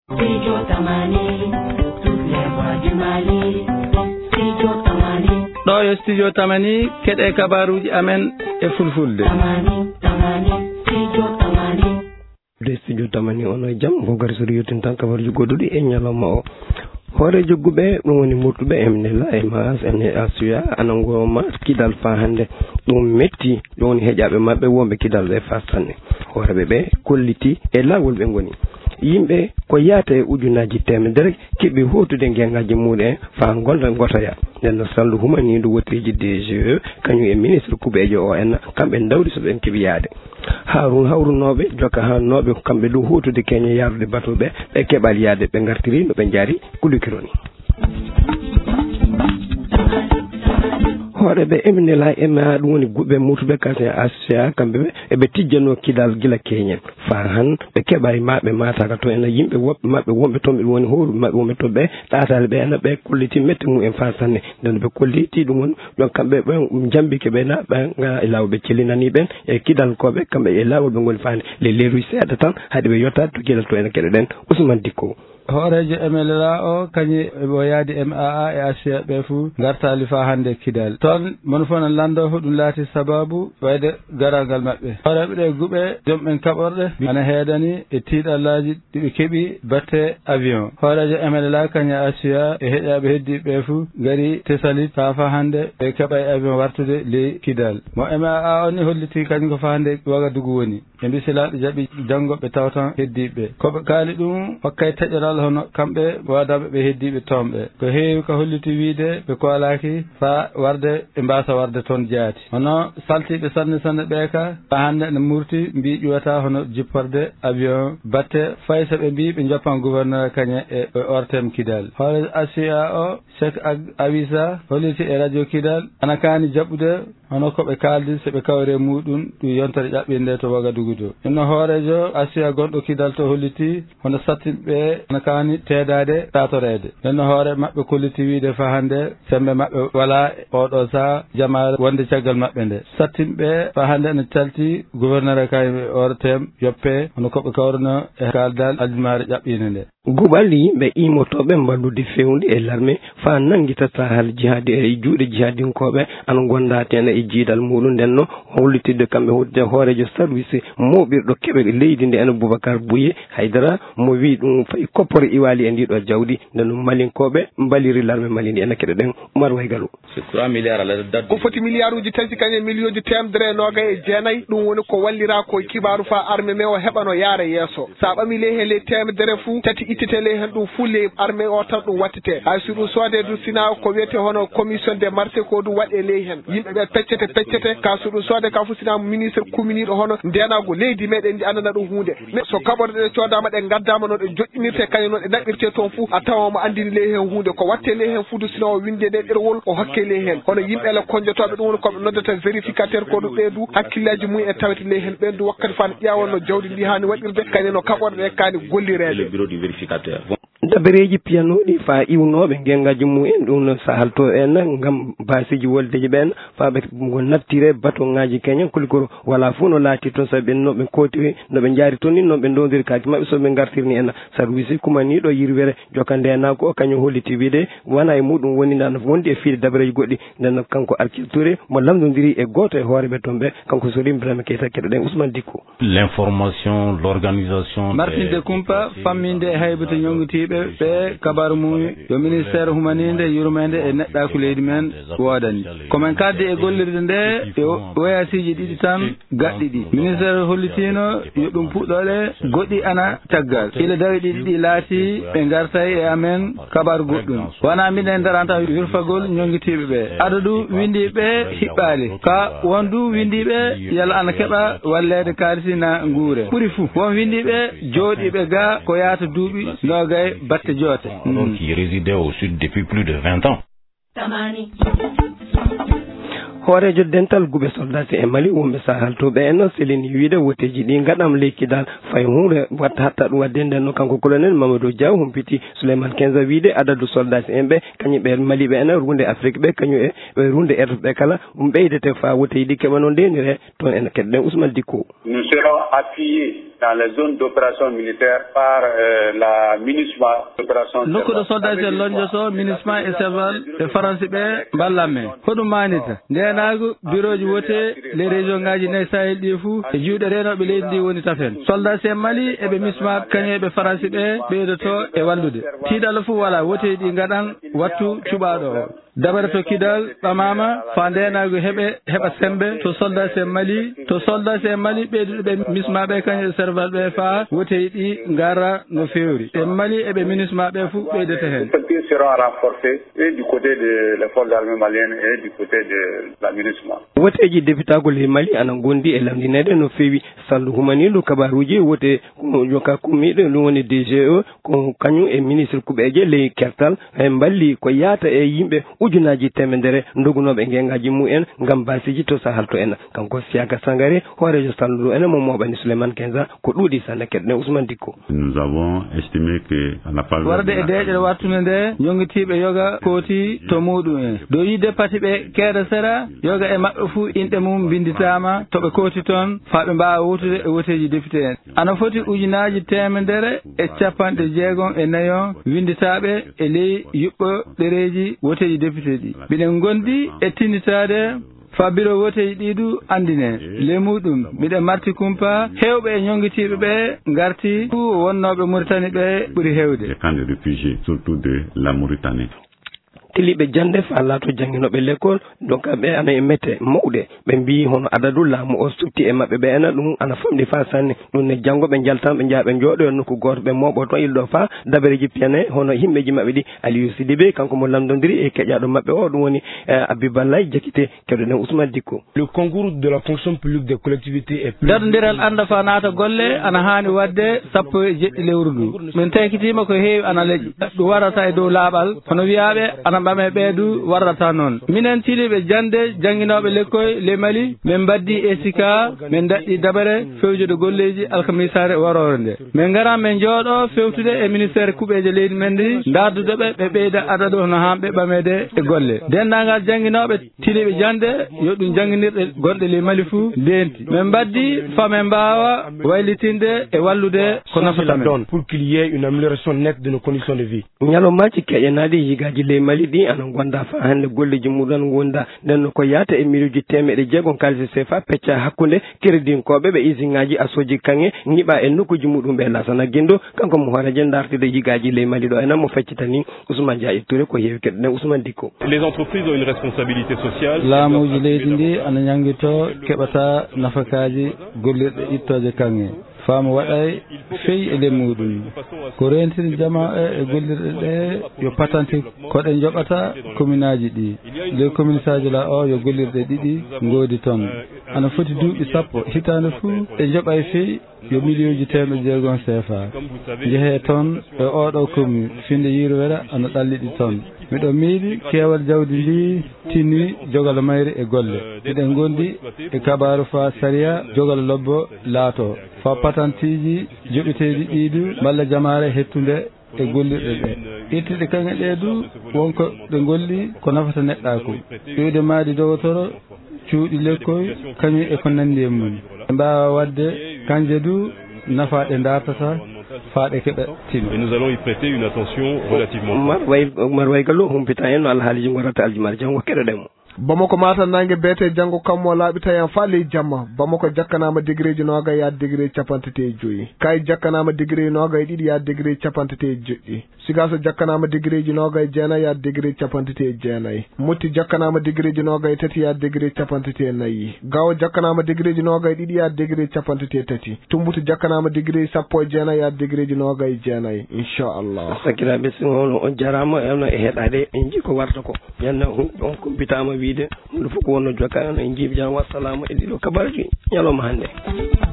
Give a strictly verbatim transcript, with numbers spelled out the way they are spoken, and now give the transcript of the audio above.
Studio Tamani, toutes les voix du Mali. Studio Tamani. ɗo yo studio Tamani keɗe kabaruji amen e fulfulde. Tamani, Tamani, Studio Tamani. de studio Tamani ono jam ko gari so yotin tan kabaruji godduɗi e ñalawma o hoore jogguɓe ɗum woni murtuɓe emnela e mas ene asuya anangoma kidal fa hande ɗum metti ɗum woni heƴaɓe mabɓe wonɓe kidal e fastanne hooreɓe ɓe kolliti e lawol ɓe goni yimɓe ko yaata e ujunaji temedere keɓe hotude ngengaji muɗum fa golda gotoya nden no sallu humanidu wotiriji D G E kañum e ministre kuɓejo o en kamɓe dawri so ɓen keeɓi yaade harun hawrunoɓe joka hannoɓe kamɓe ɗo hotude keñe yarude batuɓe ɓe keɓal yaade ɓe gartiri no ɓe jaari kulukironi hooreɓe eminela ema ɗum woni guɓɓe mutuɓe kase asia kamɓe ɓe eɓe tijjano kidal gila keñen fa han ɓe keɓa e maɓe mataka to ena yimɓe woɓɓe maɓɓe wonɓe toon ɓe woni horuɓe maɓɓe wonɓe toon ɓe ɗatale ɓe ena ɓe kolliti metti mum en fa sanne nden ɓe kolliti ɗum woni ɗon kamɓe ɓe jambike ɓena ɓe ga e lawol ɓe cellinani ɓen e kidal koɓe kamɓe e lawol ɓe goni fande les leeruy seeɗa tan haade ɓe yettade to kidal to ene keɗoɗen Ousmane Dicko hoorejo M L A o kañi o yaadi M A A e Asia ɓe fuu gartali fa hande kidal toon mono fof no lando hoɗum laati sababu wayde garangal maɓɓe hooreɓe ɗe guɓe jomɓen kaɓorɗe ana heedani e tiiɗallaji ɗiɓe keeɓi batte avion hoorejo M L A kañi Asia e heƴaɓe heddiɓe ɓe fuu gari tesalit fa fa hande ɓe keɓa e avion wartude ley kidal mo M A A o ni holliti kañum ko fa hande Wagadugu woni ɓe mbisilaɗo jaɓi janggo ɓe tawtan heddiɓe koɓe kaali ɗum hokkay taƴoral hono kamɓe wadaɓe ɓe heddiɓe tomɓe ko heewi ko holliti wiide ɓe koolaki fa warde ɓe mbasa warde toon jaati hono saltiɓe sanne sanne ɓe ka fa hande ne murti mbi ƴuwata hono jipporde avion batte fay so ɓe mbi ɓe joppan gouverneur kañe e ortem kidal hoore Asia o Cheikh Awisa holliti e radio kidal ana kaani jaɓɓude hono koɓe kaldi soɓe kawre muɗum ɗum yontere ƴaɓɓinde to Wagadugu do inno hoorejo Asia gonɗo kidal to holliti hono sattinɓe ana kaani teedade tatorede nenno hoore maɓɓe kolliti wiide fa hande sembe maɓɓe wala oɗo saha jamare wonde caggal maɓɓe nde sattinɓe fa hande ne calti gouverneur kay ortem yoppe hono koɓe kawruno e kaldal aljumare ƴaɓɓine nde guɓal yimɓe imotoɓe mballude fewndi e larme fa nanguita sahal jihadi e juuɗe jihadinkoɓe ana gonda ten e jiidal muɗum nden no hollitide kamɓe hodde hoorejo service moɓirɗo keɓe leydi ndi ene Boubacar Bouye Haydara mo wi ɗum fayi koppore iwali e ndiɗo jawdi nden no malinkoɓe mbaliri larme mali ndi ene keɗoɗen Oumar Waygalu trois milliards ala date ko foti milliard uji tanti kañe million ji temedere noga e jeenayyi ɗum woni ko wallira ko kibaru fa armée me o heɓano yaara yeeso sa ɓami ley hen ley temedere fuu tati ittete ley hen ɗum fuu ley armée o tan ɗum wattete hay so ɗum soode du sina ko wiyete hono commission des marchés ko ɗum waɗe ley hen yimɓeɓe peccete peccete ka so ɗum soode ka fu sina ministre communiɗo hono ndenago leydi meɗen ndi andana ɗum hunde mais so kaɓorde ɗe coodama ɗe gaddama no ɗe joƴƴinirte kañum noon ɗe naɓɓirte toon fuu a tawa mo andini ley hen hunde ko watte ley hen fuu du sina o winde ɗe ɗerwol o hokke ley hen hono yimɓele konjotoɓe ɗum woni koɓe noddata vérificateur ko ɗum ɓeydu hakkillaji mumen e tawete ley hen ɓendu wakkati fan ƴewanno jawdi ndi hani waɗirde kañum no kaɓorde ɗe kani gollirede le bureau du vérificateur dabareji piyanuɗi fa iwnoɓe gengaji mumen ɗum no sahal to en gam basiji woldeji ɓen fa ɓe go nattire baton ngaji keñen kolikoro wala fuu no laati toon saɓe noɓe kooti noɓe jaari toon ni noon ɓe dodiri kaji mabɓe soɓe gartirni en service kumaniɗo yirwere joka ndenako o kañum holliti wiide wona e muɗum woni nan wondi e fiide dabareji goɗɗi nden kanko Arkil Touré mo lamdodiri e goto e hooreɓe toon ɓe kanko so rimbrama keyta keɗoɗen Ousmane Dicko l'information l'organisation martinde kumpa famminde e haybata ñongotiɓe ɓe kabaru mum yo ministére humaninde yurmede e neɗɗaku leydi men wodani komin kadde e gollirde nde e wayasiji ɗiɗi tan gaɗɗiɗi ministére hollitino yo ɗum puɗɗole goɗɗi ana caggal ila dawi ɗiɗi ɗi laati ɓe gartay e amen kabaru goɗɗum wona minen daranta wirfagol ñonguitiɓe ɓe adadu windiɓe hiɓɓali ka wondu windiɓe yalla ana keɓa wallede kalisi na guure ɓuuri fou won windiɓe jooɗiɓe ga ko yaata duuɓi nogay batte joote qui résidait au sud depuis plus de vingt ans. Tamani. hoorejo dental guɓe soldati e Mali wonɓe sahaltoɓe en selini wiide woteji ɗi gaɗam lekki dal fay hunde watta hatta ɗum wadde nden no kanko colonel Mamadou Diaw humpiti Souleymane Kenza wiide adadu soldati en ɓe kañum ɓe Mali ɓe ene runde Afrique ɓe kañum e ɓe runde ertuɓe ɓe kala ɗum ɓeydete fa woteji ɗi keɓa no ndenire toon en keɗɗen Ousmane Dicko. Nous serons appuyés dans les zones d'opération militaire par euh, la MINUSMA opération nokkuɗo soldati en lonjoto MINUSMA e serval e français ɓe mballam men hoɗum manita ndenago bureau ji wote les régions ngaji nayyi Sahel ɗi fou e juuɗe renoɓe leydi ndi woni tafen soldati en Mali eɓe MINUSMA kañum eɓe français ɓe ɓeydoto e wallude tiiɗalla fou wala wote ɗi gaɗan wattu cuɓaɗo o dabare to kidal ɓamama fa ndenago heeɓe heeɓa sembe to soldati en Mali to soldati en Mali ɓeyduɗo ɓe MINUSMA ɓe kañum e serval ɓe fa woteji ɗi gara no fewri e Mali eɓe MINUSMA ɓe fou ɓeydete hen seront renforcés et du côté de les forces armées maliennes et du côté de la MINUSMA. woteji debitagol e Mali ana gondi e lamdinede no fewi sallu humaniɗo kabaruji wote joka kummiɗo ɗum woni D G E ko kañum e ministre kuɓeje ley kertal e balli ko yaata e yimɓe ujunaji temedere dogunoɓe ngengaji mumen gam basiji to sahalto en kanko Siaka Sangare hoorejo salluɗo ene mo moɓani Souleymane Kenza ko ɗuuɗi sanne keɗɗen Ousmane Dicko. Nous avons estimé que à pas warde e deƴƴere wattude nde jongitiɓe yoga kooti to muɗum en do yidde pati ɓe keeda sera yoga e maɓɓe fuu inɗe mum binditama toɓe kooti toon faɓe mbawa wutude e woteji député en ana foti ujunaji temedere e capanɗe jeegom e nayon winditaɓe e ley yuɓɓo ɗereji woteji député ɗi mbiɗen gondi e tinditade fa bureau woteji ɗiɗu andine le muɗum mbiɗen marti kumpa hewɓe e ñonguitiɓe ɓe garti wonnoɓe Mauritanie ɓe ɓuuri hewde les camps de réfugiés surtout de la Mauritanie. tiliɓe jande fa laato jangguinoɓe l'école donc ɓe ana e mette mawɗe ɓe mbi hono adadu laamu o sutti e mabɓe ɓe ena ɗum ana famɗi fa sanne ɗum ne janggo ɓe jaltan ɓe jaa ɓe jooɗo e nokku goto ɓe moɓo to ilɗo fa dabareji piyane hono himɓeji mabɓe ɗi Aliou Sidibé kanko mo lamdodiri e keƴaɗo mabɓe o ɗum woni Abiballay jakite kewɗen Ousmane Dicko. Le concours de la fonction publique des collectivités est dardodiral anda fa naata golle ana hani wadde sappo e jeɗɗi lewru ndu min takitima ko heewi ana leƴƴi ɗum warata e dow laaɓal hono wiyaɓe ana ɓame ɓeedu warrata noon minen tiliɓe jande jangguinoɓe lekkoy le Mali min baddi e sika min daɗɗi dabare fewjude golleji alkamisare warore nde min garan min jooɗo fewtude e ministére kuuɓeje leydi men ndi dardudeɓe ɓe ɓeyda adadu hono hamɓe ɓamede e golle dendagal jangguinoɓe tiliɓe jande yo ɗum jangguinirɗe gonɗe le Mali fou ndenti min baddi famin mbawa waylitinde e wallude ko nafata men pour qu'il y ait une amélioration nette de nos conditions de vie. ñalomaji keƴanaɗi yigaji le Mali ɗi ana gonda fa hande golleji muɗum gonda nden ko yaata e miruji temeɗe jeegom kalisi C F A pecca hakkude crédinkoɓe ɓe usine ngaji asoji kange ñiɓa e nokkuji muɗum ɓe lasana guindo kanko mo hooreje dartide yigaji ley Mali ɗo enen mo feccitani Ousmane Dia Touré ko heewi keɗɗen Ousmane Dicko. Les entreprises ont une responsabilité sociale. laamuji leydi ndi ana ñanguito keɓata nafakaji gollirɗe ittoje kange faamu waɗay feyi e ley muɗum ko rentiri jama e gollirɗe ɗe yo patante koɗe joɓata commune aji ɗi les commune saji la o yo gollirɗe ɗiɗi ngoodi toon ana foti duuɓi sappo hitande fuu e joɓay feyi yo million ji temedde jeegom C F A jeehe toon e oɗo commune finde Yirwera ana ɗalliɗi toon miɗo miiɗi keewal jawdi ndi tinni jogalo mayre e golle miɗen gondi e kabaru fa saria jogalo lobbo laato fa patantiji joɓeteɗi ɗiɗu balla jamare hettude e gollirɗe ɗe ittiɗe kange ɗe du wonko ɓe golli ko nafata neɗɗako ƴiwde maadi dogotoro cuuɗi lekkoy kañum e ko nandi e mum ɓe mbawa wadde kanje du nafaɗe dartata faɗe keɓe tin et nous allons y prêter une attention relativement mar way mar way gallo humpita en no alhaaliji gorata aljumar jango keɗoɗemo Bamako Matam nangue beete janggo kammo laaɓi tawi en fa ley jamma Bamako jakkanama degré ji nogay yaade degré capantati e joyyi Kay jakkanama degré nogay ɗiɗi yaade degré capantati e joƴƴi Sigaso jakkanama degré ji nogay jeenayyi yaade degré capantati e jeenayyi Motti jakkanama degré ji nogay tati yaade degré capantati e nayyi Gawo jakkanama degré ji nogay ɗiɗi yaade degré capantati e tati Tumbutu jakkanama degré sappo e jeenayyi yaade degré ji nogay jeenayyi inchallah sakiraɓe sinono on jarama eno e heɗade en jii ko warta ko ñanna on kumpitama wiide hunde fof ko wonno joka en en jiiɓi jam wassalamu e ɗiɗo kabaruji ñalawma hannde